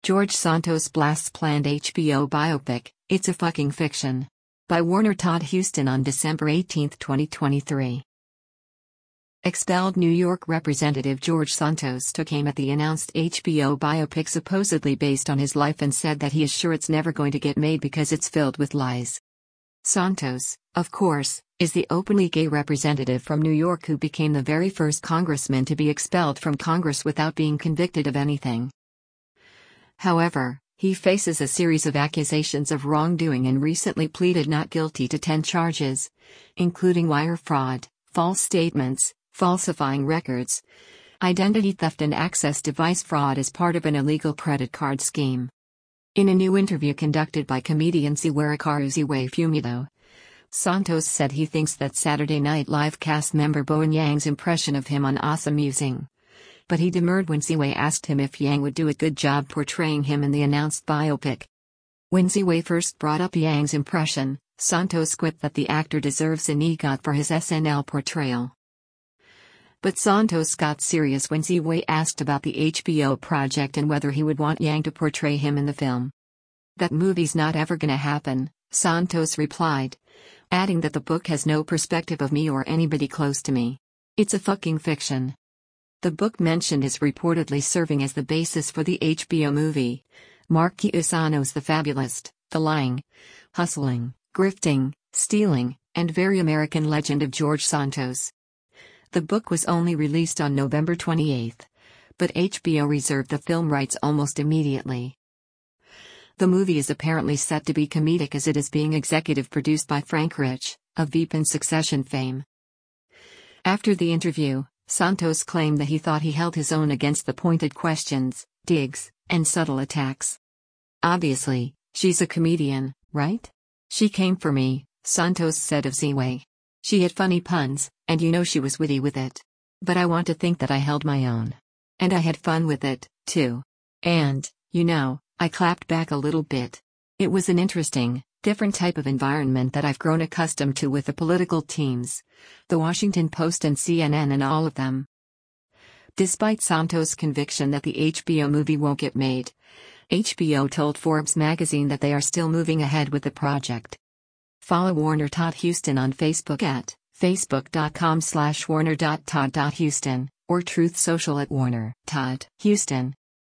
George Santos blasts planned HBO biopic, It's a Fucking Fiction. By Warner Todd Huston on December 18, 2023. Expelled New York Representative George Santos took aim at the announced HBO biopic supposedly based on his life and said that he is sure it's never going to get made because it's filled with lies. Santos, of course, is the openly gay representative from New York who became the very first congressman to be expelled from Congress without being convicted of anything. However, he faces a series of accusations of wrongdoing and recently pleaded not guilty to 10 charges, including wire fraud, false statements, falsifying records, identity theft and access device fraud as part of an illegal credit card scheme. In a new interview conducted by comedian Ziwe Fumido, Santos said he thinks that Saturday Night Live cast member Bowen Yang's impression of him on amusing. But he demurred when Ziwe asked him if Yang would do a good job portraying him in the announced biopic. When Ziwe first brought up Yang's impression, Santos quipped that the actor deserves an EGOT for his SNL portrayal. But Santos got serious when Ziwe asked about the HBO project and whether he would want Yang to portray him in the film. "That movie's not ever gonna happen," Santos replied, adding that the book has no perspective of me or anybody close to me. It's a fucking fiction. The book mentioned is reportedly serving as the basis for the HBO movie, Mark Chiusano's The Fabulist, The Lying, Hustling, Grifting, Stealing, and Very American Legend of George Santos. The book was only released on November 28, but HBO reserved the film rights almost immediately. The movie is apparently set to be comedic as it is being executive produced by Frank Rich, of Veep and Succession fame. After the interview, Santos claimed that he thought he held his own against the pointed questions, digs, and subtle attacks. "Obviously, she's a comedian, right? She came for me," Santos said of Ziwe. "She had funny puns, and she was witty with it. But I want to think that I held my own. And I had fun with it, too. And, I clapped back a little bit. It was an interesting, different type of environment that I've grown accustomed to with the political teams, The Washington Post and CNN and all of them." Despite Santos' conviction that the HBO movie won't get made, HBO told Forbes magazine that they are still moving ahead with the project. Follow Warner Todd Huston on Facebook at facebook.com/warner.todd.huston or Truth Social at Warner Todd Huston.